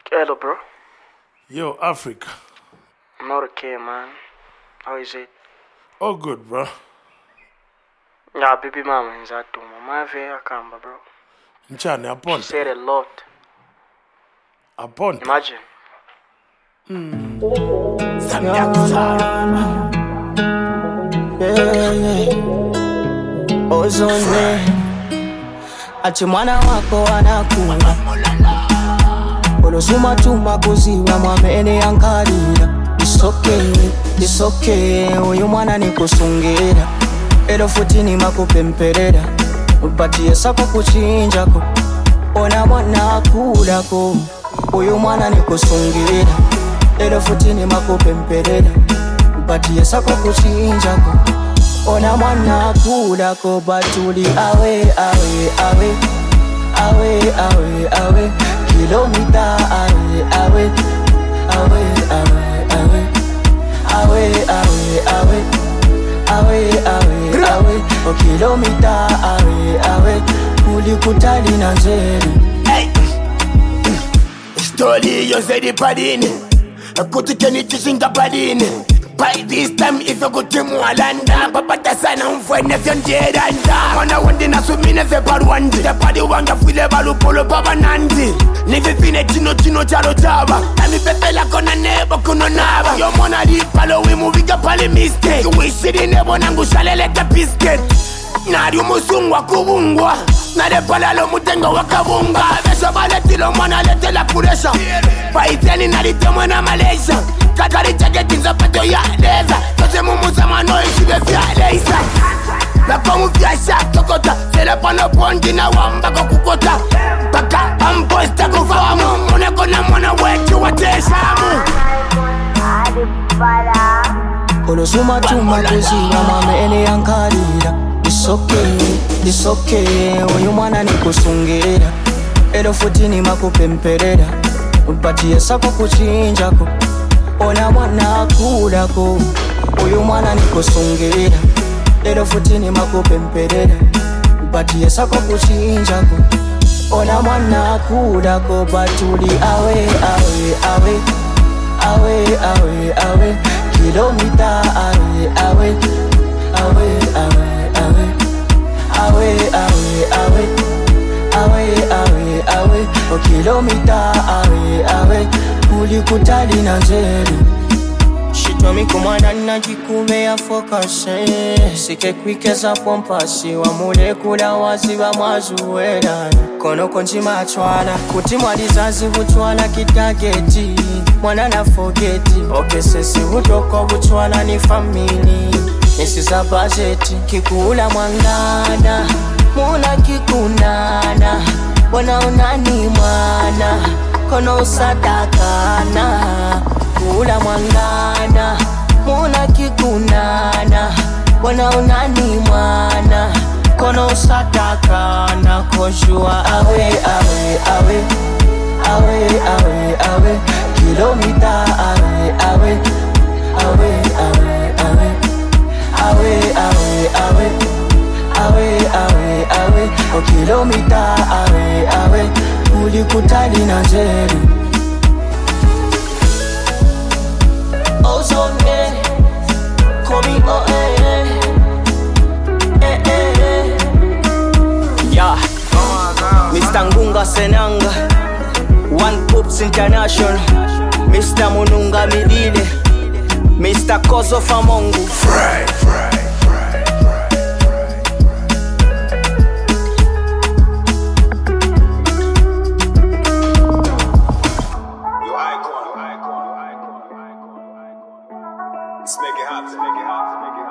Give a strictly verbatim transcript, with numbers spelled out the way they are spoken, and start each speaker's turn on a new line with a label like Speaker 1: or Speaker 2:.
Speaker 1: Hello, bro.
Speaker 2: Yo, Africa.
Speaker 1: I'm not okay, man. How is it?
Speaker 2: All good, bro.
Speaker 1: Yeah, baby mama is at home. My fair kamba, bro.
Speaker 2: Nchani,
Speaker 1: She
Speaker 2: aponte.
Speaker 1: said a lot.
Speaker 2: Aponte.
Speaker 1: Imagine.
Speaker 3: Yeah, yeah. Ozone ati mwana wako anakula olosuma tuma kuziwa mwamene yankalira. It's okay, it's okay. Uyu mwana nikusungera ero futi ni makupemperera upatie sako kuchinjako ona mwana akulako. Uyu mwana nikusungera ero futi ni makupemperera upatie sako kuchinjako ona mwana akulako. Batuli awe awe awe awe awe awe kilomita awe awe awe awe awe awe awe awe awe awe awe o kilomita awe awe kulikutali na nzeri.
Speaker 4: Hey. Story yose di padini kutikeni chishinga padini. By this time if you go to Mwalanda papata sana mfwene fyo njeranda mwana wandi na sumine fe paruandi te padi wanga file balu polo baba nandi nifi fine chino chino charo chaba nami pepe la kona nebo kuno naba yo mwana di palo wimu viga pali mistake you wish it in nebo nangu shaleleta biscuit nari umusungwa kubungwa nare pala lo mutengo wakabunga besho baletilo mwana lete la puresha paiteni nari temwe na Malaysia kakari chake kinza pato ya leza Tose mumusa mano ishibe fya leisa Lako mufya shak tokota Sele pano pondi na wamba kukukota Paka amboista kufamu Mune kona mwana wetu wateshamu
Speaker 3: Olosuma tuma kuziwa mwamene yankalira. It's okay, it's okay. Uyu mwana nikusungera ero futi ni makupemperera upatie sako kuchinjako ona mwana akulako. Uyu mwana nikusungera ero futi ni makupemperera upatie sako kuchinjako ona mwana akulako. Batuli awe awe awe awe awe awe kilomita awe awe awe awe awe awe awe awe awe awe awe o kilomita awe awe kulikutali na nzeri. Shitomi kumwana na jikume ya fokase sike kwikeza pompasi wa mulekula waziba mwazuwera kono konjima chwala kuti mwalizazi butwala kitageti mwana na fogeti okesesi hutoko butwala ni famili nisiza bajeti kikula mwangana muna kikunana wana unani mwana kono usadakana kula mwangana muna kikunana wana unani mwana kono usadakana koshua awe awe awe awe awe awe kilomita awe awe awe awe awe awe awe awe awe awe awe o kilomita awe awe kulikutali na nzeri. Ozone komi o eh eh eh eh yeah. Mister Ngunga Senanga One Poops International Mister Mununga Midile Mister Kozo Famongu
Speaker 4: Fry, fry. Let's make it happen, make it happen, make it happen.